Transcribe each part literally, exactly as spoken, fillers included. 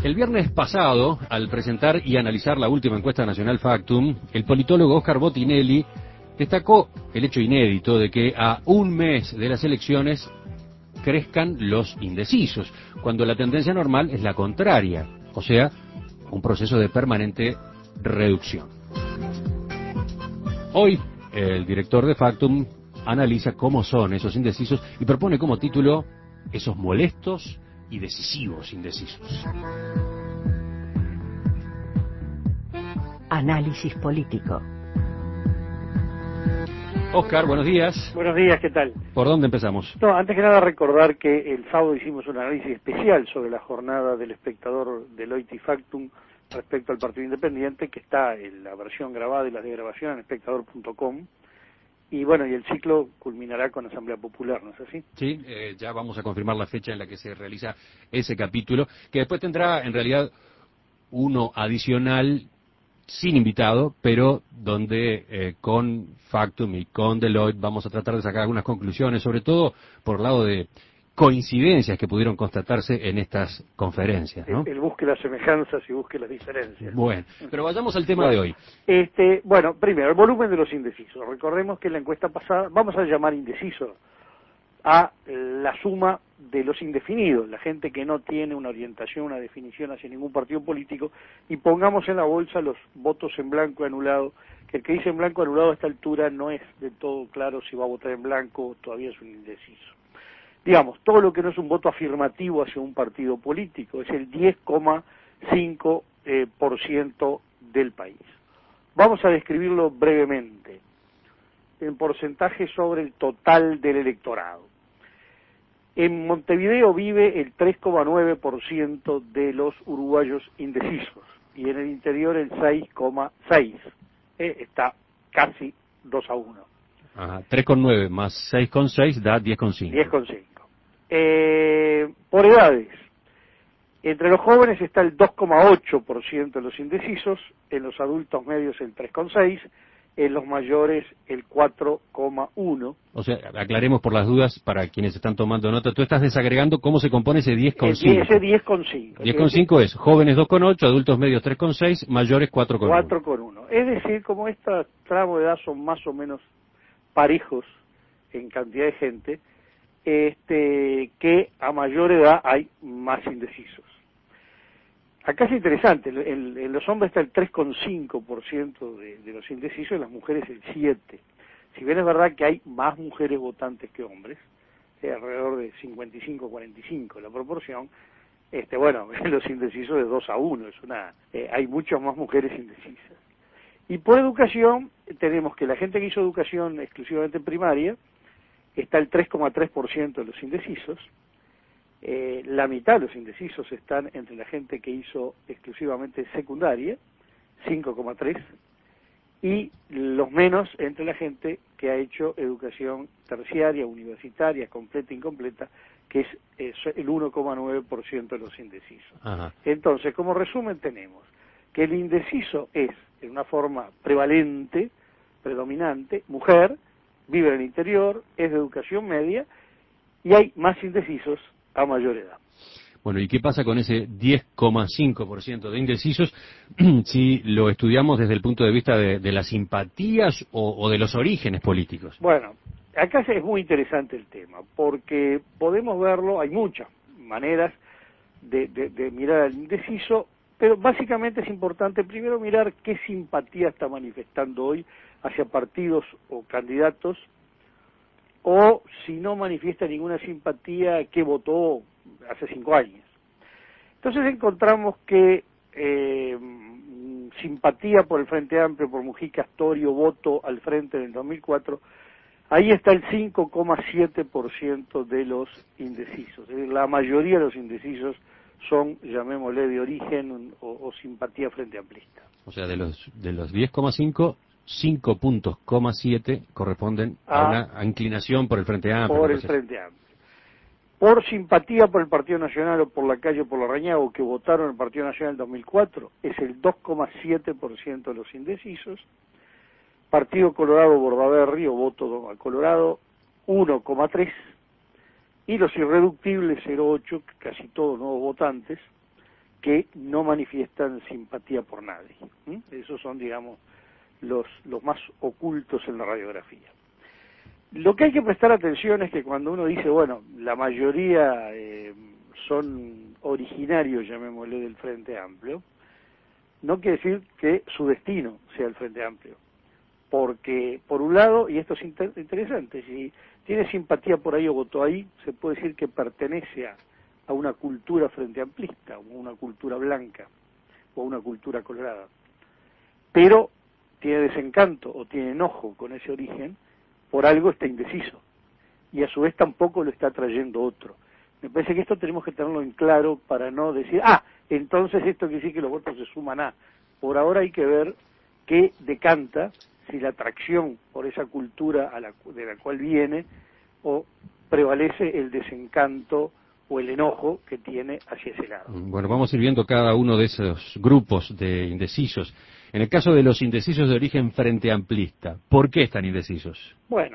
El viernes pasado, al presentar y analizar la última encuesta nacional Factum, el politólogo Oscar Botinelli destacó el hecho inédito de que a un mes de las elecciones crezcan los indecisos, cuando la tendencia normal es la contraria, o sea, un proceso de permanente reducción. Hoy, el director de Factum analiza cómo son esos indecisos y propone como título esos molestos y decisivos indecisos. Análisis político. Oscar, buenos días. Buenos días, ¿qué tal? ¿Por dónde empezamos? No, antes que nada recordar que el sábado hicimos un análisis especial sobre la jornada del espectador Deloitte y Factum respecto al Partido Independiente, que está en la versión grabada y la de grabación en espectador punto com. Y bueno, y el ciclo culminará con Asamblea Popular, ¿no es así? Sí, eh, ya vamos a confirmar la fecha en la que se realiza ese capítulo, que después tendrá en realidad uno adicional sin invitado, pero donde eh, con Factum y con Deloitte vamos a tratar de sacar algunas conclusiones, sobre todo por el lado de coincidencias que pudieron constatarse en estas conferencias, ¿no? El, el busque las semejanzas y busque las diferencias. Bueno, pero vayamos al tema bueno, de hoy. Este, bueno, primero, el volumen de los indecisos. Recordemos que en la encuesta pasada, vamos a llamar indeciso a la suma de los indefinidos, la gente que no tiene una orientación, una definición hacia ningún partido político, y pongamos en la bolsa los votos en blanco anulado, que el que dice en blanco anulado a esta altura no es del todo claro si va a votar en blanco, todavía es un indeciso. Digamos, todo lo que no es un voto afirmativo hacia un partido político, es el diez coma cinco por ciento del país. Vamos a describirlo brevemente, en porcentaje sobre el total del electorado. En Montevideo vive el tres coma nueve por ciento de los uruguayos indecisos y en el interior el seis coma seis por ciento. Eh, está casi dos a uno. Ajá, tres coma nueve más seis coma seis da diez coma cinco. diez coma cinco. Eh, por edades, entre los jóvenes está el dos coma ocho por ciento de los indecisos, en los adultos medios el tres coma seis por ciento, en los mayores el cuatro coma uno por ciento. O sea, aclaremos por las dudas para quienes están tomando nota. Tú estás desagregando cómo se compone ese diez coma cinco. Ese diez coma cinco. diez coma cinco es jóvenes dos coma ocho, adultos medios tres coma seis, mayores cuatro coma uno. cuatro coma uno. Es decir, como estos tramos de edad son más o menos parejos en cantidad de gente, este, que a mayor edad hay más indecisos. Acá es interesante, en, en los hombres está el tres coma cinco por ciento de, de los indecisos, en las mujeres el siete por ciento. Si bien es verdad que hay más mujeres votantes que hombres, eh, alrededor de cincuenta y cinco a cuarenta y cinco la proporción, este, bueno, los indecisos de dos a uno, es una, eh, hay muchas más mujeres indecisas. Y por educación, tenemos que la gente que hizo educación exclusivamente primaria, está el tres coma tres por ciento de los indecisos, eh, la mitad de los indecisos están entre la gente que hizo exclusivamente secundaria, cinco coma tres por ciento, y los menos entre la gente que ha hecho educación terciaria, universitaria, completa e incompleta, que es, es el uno coma nueve por ciento de los indecisos. Ajá. Entonces, como resumen tenemos que el indeciso es, en una forma prevalente, predominante, mujer, vive en el interior, es de educación media, y hay más indecisos a mayor edad. Bueno, ¿y qué pasa con ese diez coma cinco por ciento de indecisos si lo estudiamos desde el punto de vista de, de las simpatías o, o de los orígenes políticos? Bueno, acá es muy interesante el tema, porque podemos verlo, hay muchas maneras de, de, de mirar al indeciso, pero básicamente es importante primero mirar qué simpatía está manifestando hoy hacia partidos o candidatos, o si no manifiesta ninguna simpatía, qué votó hace cinco años. Entonces encontramos que eh, simpatía por el Frente Amplio, por Mujica, Astorio, voto al frente en el dos mil cuatro, ahí está el cinco coma siete por ciento de los indecisos. Es decir, la mayoría de los indecisos son, llamémosle, de origen o, o simpatía frente amplista. O sea, de los de los diez coma cinco, cinco puntos, coma siete corresponden a, a una a inclinación por el Frente Amplio. Por el Frente Amplio. Por simpatía por el Partido Nacional o por la calle o por la Rañago, que votaron el Partido Nacional en dos mil cuatro, es el dos coma siete por ciento de los indecisos. Partido Colorado Bordaberry o voto a Colorado, uno coma tres por ciento. Y los irreductibles, cero coma ocho por ciento, casi todos nuevos votantes, que no manifiestan simpatía por nadie. ¿Mm? Esos son, digamos, los, los más ocultos en la radiografía. Lo que hay que prestar atención es que cuando uno dice, bueno, la mayoría eh, son originarios, llamémosle, del Frente Amplio, no quiere decir que su destino sea el Frente Amplio. Porque, por un lado, y esto es inter interesante, si tiene simpatía por ahí o votó ahí, se puede decir que pertenece a, a una cultura frente amplista, o una cultura blanca, o una cultura colorada. Pero tiene desencanto o tiene enojo con ese origen, por algo está indeciso. Y a su vez tampoco lo está trayendo otro. Me parece que esto tenemos que tenerlo en claro para no decir, ah, entonces esto quiere decir que los votos se suman a. Por ahora hay que ver qué decanta, si la atracción por esa cultura a la, de la cual viene, o prevalece el desencanto o el enojo que tiene hacia ese lado. Bueno, vamos a ir viendo cada uno de esos grupos de indecisos. En el caso de los indecisos de origen frente amplista, ¿por qué están indecisos? Bueno,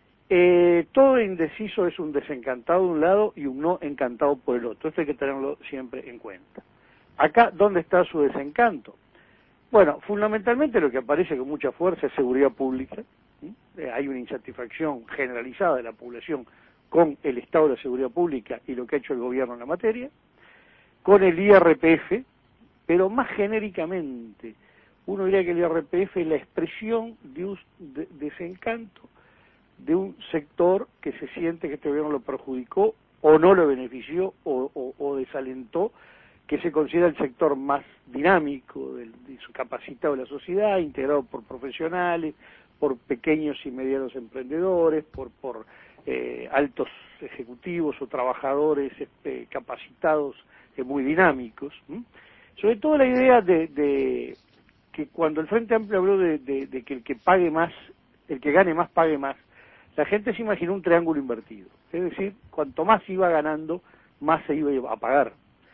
eh, todo indeciso es un desencantado de un lado y un no encantado por el otro. Esto hay que tenerlo siempre en cuenta. Acá, ¿dónde está su desencanto? Bueno, fundamentalmente lo que aparece con mucha fuerza es seguridad pública. ¿Sí? Hay una insatisfacción generalizada de la población con el estado de la seguridad pública y lo que ha hecho el gobierno en la materia, con el I R P F, pero más genéricamente, uno diría que el I R P F es la expresión de un de, desencanto de un sector que se siente que este gobierno lo perjudicó o no lo benefició o, o, o desalentó, que se considera el sector más dinámico, de, de su capacitado de la sociedad, integrado por profesionales, por pequeños y medianos emprendedores, por, por eh, altos ejecutivos o trabajadores este, capacitados eh, muy dinámicos. ¿Mm? Sobre todo la idea de, de que cuando el Frente Amplio habló de, de, de que el que pague más, el que gane más pague más, la gente se imaginó un triángulo invertido, es decir, cuanto más iba ganando, más se iba a pagar.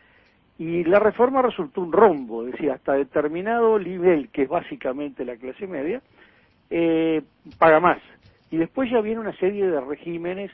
Y la reforma resultó un rombo, es decir, hasta determinado nivel, que es básicamente la clase media, eh, paga más. Y después ya viene una serie de regímenes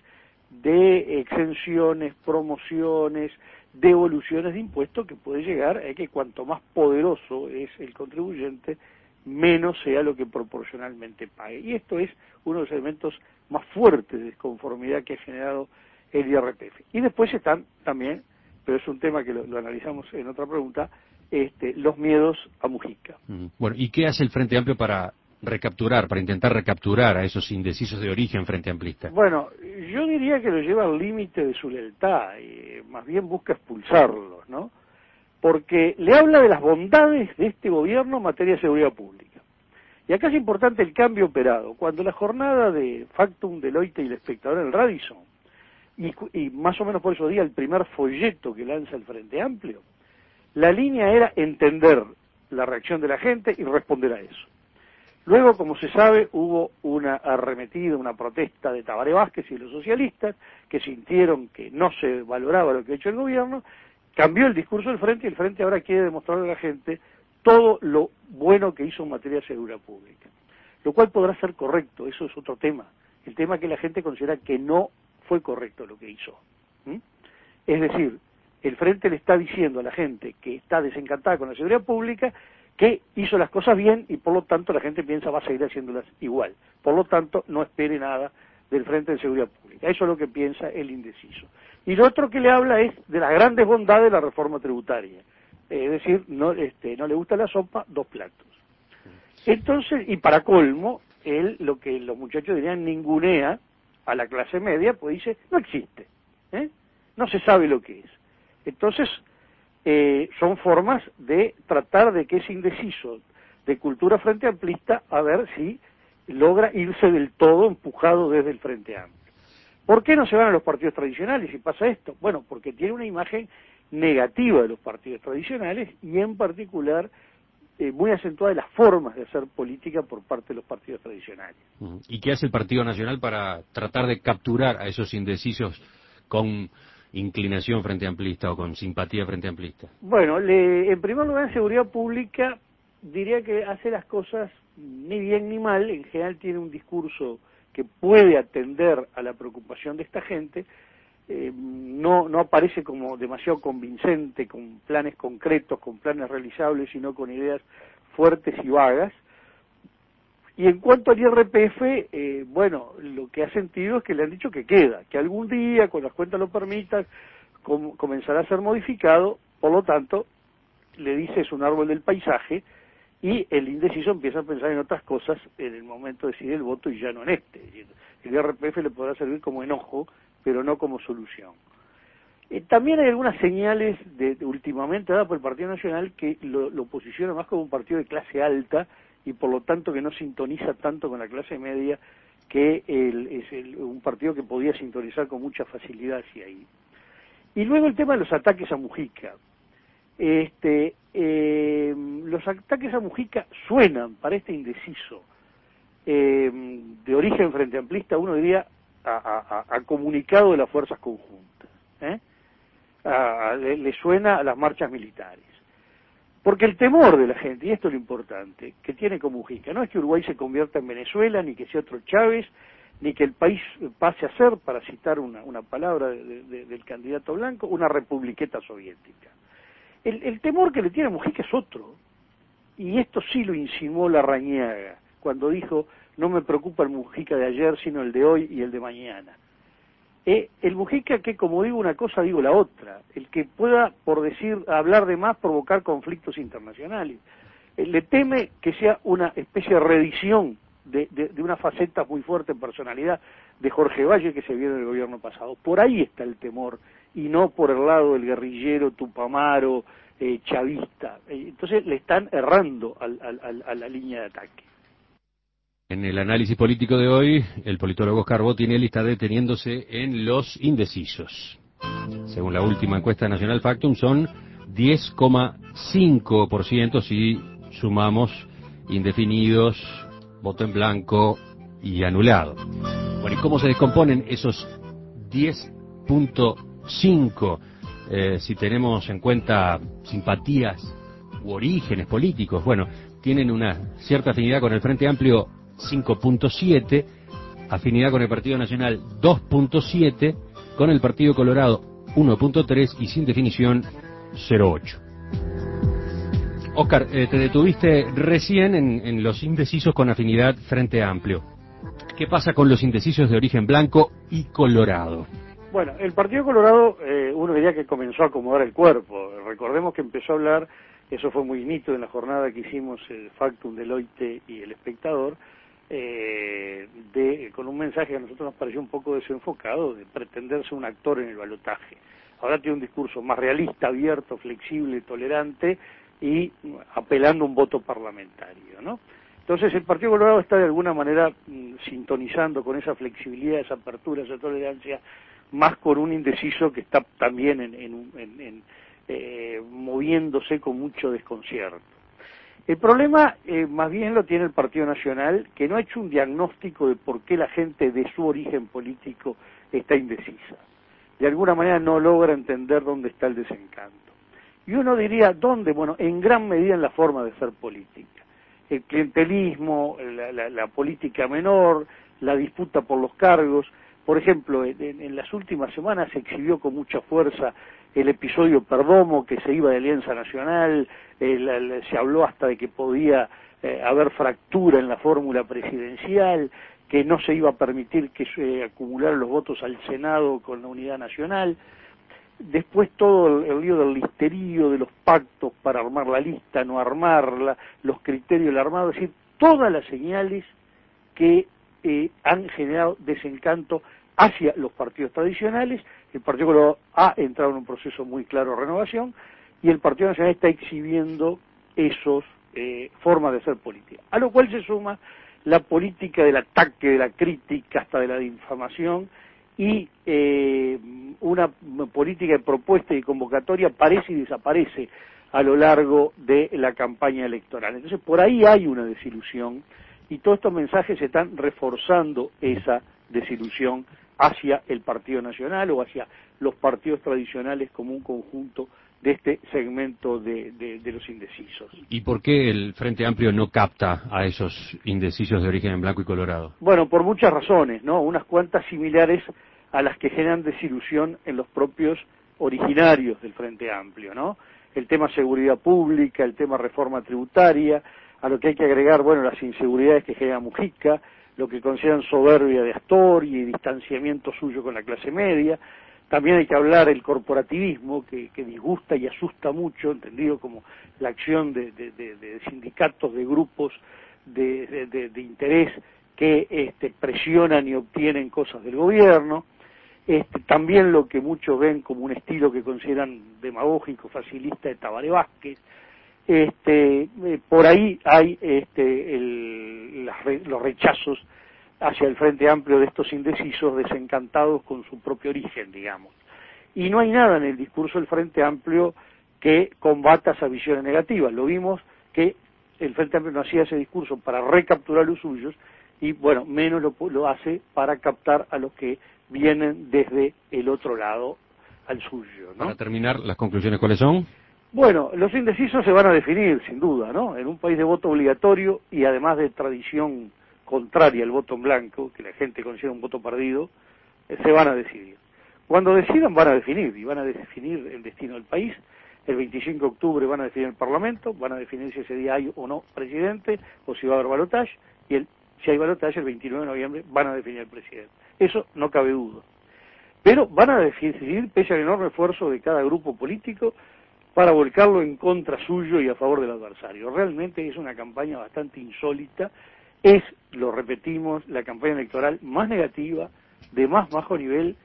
de exenciones, promociones, devoluciones de impuestos que puede llegar a que cuanto más poderoso es el contribuyente, menos sea lo que proporcionalmente pague. Y esto es uno de los elementos más fuertes de desconformidad que ha generado el I R P F. Y después están también, pero es un tema que lo, lo analizamos en otra pregunta, este, los miedos a Mujica. Bueno, ¿y qué hace el Frente Amplio para recapturar, para intentar recapturar a esos indecisos de origen frente amplista? Bueno, yo diría que lo lleva al límite de su lealtad, y más bien busca expulsarlos, ¿no? Porque le habla de las bondades de este gobierno en materia de seguridad pública. Y acá es importante el cambio operado. Cuando la jornada de Factum, Deloitte y El Espectador en el Radisson, y, y más o menos por esos días el primer folleto que lanza el Frente Amplio, la línea era entender la reacción de la gente y responder a eso. Luego, como se sabe, hubo una arremetida, una protesta de Tabaré Vázquez y los socialistas, que sintieron que no se valoraba lo que ha hecho el gobierno, cambió el discurso del Frente y el Frente ahora quiere demostrarle a la gente todo lo bueno que hizo en materia de seguridad pública. Lo cual podrá ser correcto, eso es otro tema. El tema es que la gente considera que no fue correcto lo que hizo. ¿Mm? Es decir, el Frente le está diciendo a la gente que está desencantada con la seguridad pública que hizo las cosas bien y por lo tanto la gente piensa va a seguir haciéndolas igual. Por lo tanto, no espere nada del Frente de Seguridad Pública. Eso es lo que piensa el indeciso. Y lo otro que le habla es de las grandes bondades de la reforma tributaria. Es decir, no, este, no le gusta la sopa, dos platos. Entonces, y para colmo, él, lo que los muchachos dirían, ningunea a la clase media, pues dice, no existe, ¿eh? No se sabe lo que es. Entonces, eh, son formas de tratar de que ese indeciso de cultura frente amplista, a ver si logra irse del todo empujado desde el Frente Amplio. ¿Por qué no se van a los partidos tradicionales si pasa esto? Bueno, porque tiene una imagen negativa de los partidos tradicionales y en particular eh, muy acentuada de las formas de hacer política por parte de los partidos tradicionales. ¿Y qué hace el Partido Nacional para tratar de capturar a esos indecisos con inclinación frente amplista o con simpatía frente amplista? Bueno, le, en primer lugar, en seguridad pública diría que hace las cosas ni bien ni mal, en general tiene un discurso que puede atender a la preocupación de esta gente, eh, no, no aparece como demasiado convincente, con planes concretos, con planes realizables, sino con ideas fuertes y vagas. Y en cuanto al I R P F, eh, bueno, lo que ha sentido es que le han dicho que queda, que algún día, cuando las cuentas lo permitan, com comenzará a ser modificado, por lo tanto, le dice es un árbol del paisaje, y el indeciso empieza a pensar en otras cosas en el momento de decidir el voto y ya no en este. El I R P F le podrá servir como enojo, pero no como solución. Eh, también hay algunas señales de, de últimamente dadas por el Partido Nacional que lo, lo posiciona más como un partido de clase alta y por lo tanto que no sintoniza tanto con la clase media, que el, es el, un partido que podía sintonizar con mucha facilidad hacia ahí. Y luego el tema de los ataques a Mujica. Este, eh, los ataques a Mujica suenan para este indeciso eh, de origen frente amplista, uno diría, a, a, a comunicado de las fuerzas conjuntas, ¿eh? a, a, le, le suena a las marchas militares. Porque el temor de la gente, y esto es lo importante, que tiene con Mujica, no es que Uruguay se convierta en Venezuela, ni que sea otro Chávez, ni que el país pase a ser, para citar una, una palabra de, de, del candidato blanco, una republiqueta soviética. El, el temor que le tiene a Mujica es otro, y esto sí lo insinuó Larrañaga, cuando dijo, no me preocupa el Mujica de ayer, sino el de hoy y el de mañana. Eh, el Mujica que, como digo una cosa, digo la otra, el que pueda, por decir, hablar de más, provocar conflictos internacionales. Eh, le teme que sea una especie de reedición de, de, de una faceta muy fuerte en personalidad de Jorge Valle que se vio en el gobierno pasado. Por ahí está el temor, y no por el lado del guerrillero tupamaro, eh, chavista. Eh, entonces le están errando al, al, al, a la línea de ataque. En el análisis político de hoy, el politólogo Oscar Botinelli está deteniéndose en los indecisos. Según la última encuesta nacional Factum, son diez coma cinco por ciento si sumamos indefinidos, voto en blanco y anulado. Bueno, ¿y cómo se descomponen esos diez punto cinco eh, si tenemos en cuenta simpatías u orígenes políticos? Bueno, tienen una cierta afinidad con el Frente Amplio, cinco punto siete, afinidad con el Partido Nacional dos punto siete, con el Partido Colorado uno punto tres y sin definición cero punto ocho. Oscar, eh, te detuviste recién en, en los indecisos con afinidad Frente Amplio. ¿Qué pasa con los indecisos de origen blanco y colorado? Bueno, el Partido Colorado, eh, uno diría que comenzó a acomodar el cuerpo. Recordemos que empezó a hablar, eso fue muy nítido en la jornada que hicimos el Factum, Deloitte y El Espectador, eh, de, con un mensaje que a nosotros nos pareció un poco desenfocado, de pretenderse un actor en el balotaje. Ahora tiene un discurso más realista, abierto, flexible, tolerante y apelando a un voto parlamentario, ¿no? Entonces el Partido Colorado está de alguna manera mm, sintonizando con esa flexibilidad, esa apertura, esa tolerancia, más con un indeciso que está también en, en, en, en, eh, moviéndose con mucho desconcierto. El problema eh, más bien lo tiene el Partido Nacional, que no ha hecho un diagnóstico de por qué la gente de su origen político está indecisa. De alguna manera no logra entender dónde está el desencanto. Y uno diría, ¿dónde? Bueno, en gran medida en la forma de ser política. El clientelismo, la, la, la política menor, la disputa por los cargos. Por ejemplo, en, en las últimas semanas se exhibió con mucha fuerza el episodio Perdomo, que se iba de Alianza Nacional, eh, la, la, se habló hasta de que podía eh, haber fractura en la fórmula presidencial, que no se iba a permitir que se acumularan los votos al Senado con la unidad nacional. Después todo el, el lío del listerío, de los pactos para armar la lista, no armarla, los criterios del armado, es decir, todas las señales que eh, han generado desencanto hacia los partidos tradicionales. El Partido Colorado ha entrado en un proceso muy claro de renovación y el Partido Nacional está exhibiendo esos eh, formas de hacer política, a lo cual se suma la política del ataque, de la crítica, hasta de la difamación, y eh, una política de propuesta y convocatoria aparece y desaparece a lo largo de la campaña electoral. Entonces por ahí hay una desilusión y todos estos mensajes están reforzando esa desilusión hacia el Partido Nacional o hacia los partidos tradicionales como un conjunto de este segmento de, de, de los indecisos. ¿Y por qué el Frente Amplio no capta a esos indecisos de origen en blanco y colorado? Bueno, por muchas razones, ¿no? Unas cuantas similares a las que generan desilusión en los propios originarios del Frente Amplio, ¿no? El tema seguridad pública, el tema reforma tributaria, a lo que hay que agregar, bueno, las inseguridades que genera Mujica, lo que consideran soberbia de Astori y distanciamiento suyo con la clase media. También hay que hablar del corporativismo, que, que disgusta y asusta mucho, entendido como la acción de, de, de, de sindicatos, de grupos de, de, de, de interés que este, presionan y obtienen cosas del gobierno. Este, también lo que muchos ven como un estilo que consideran demagógico, facilista de Tabaré Vázquez. Este, eh, por ahí hay este, el, las, los rechazos hacia el Frente Amplio de estos indecisos desencantados con su propio origen, digamos. Y no hay nada en el discurso del Frente Amplio que combata esas visiones negativas. Lo vimos que el Frente Amplio no hacía ese discurso para recapturar los suyos y, bueno, menos lo, lo hace para captar a los que vienen desde el otro lado al suyo, ¿no? Para terminar, ¿las conclusiones cuáles son? Bueno, los indecisos se van a definir, sin duda, ¿no? En un país de voto obligatorio y además de tradición contraria al voto en blanco, que la gente considera un voto perdido, eh, se van a decidir. Cuando decidan van a definir, y van a definir el destino del país. El veinticinco de octubre van a definir el Parlamento, van a definir si ese día hay o no presidente, o si va a haber balotaje, y el, si hay balotaje el veintinueve de noviembre van a definir el presidente. Eso no cabe duda. Pero van a decidir, pese al enorme esfuerzo de cada grupo político, para volcarlo en contra suyo y a favor del adversario. Realmente es una campaña bastante insólita. Es, lo repetimos, la campaña electoral más negativa, de más bajo nivel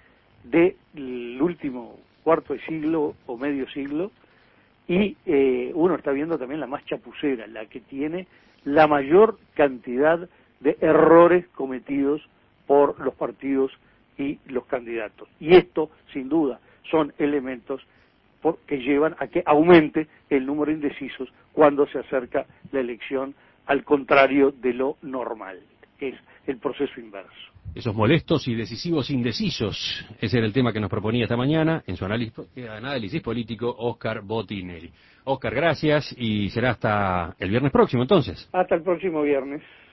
del último cuarto de siglo o medio siglo, y eh, uno está viendo también la más chapucera, la que tiene la mayor cantidad de errores cometidos por los partidos y los candidatos. Y esto, sin duda, son elementos por, que llevan a que aumente el número de indecisos cuando se acerca la elección, al contrario de lo normal, que es el proceso inverso. Esos molestos y decisivos indecisos, ese era el tema que nos proponía esta mañana en su análisis, análisis político Óscar Botinelli. Óscar, gracias y será hasta el viernes próximo entonces. Hasta el próximo viernes.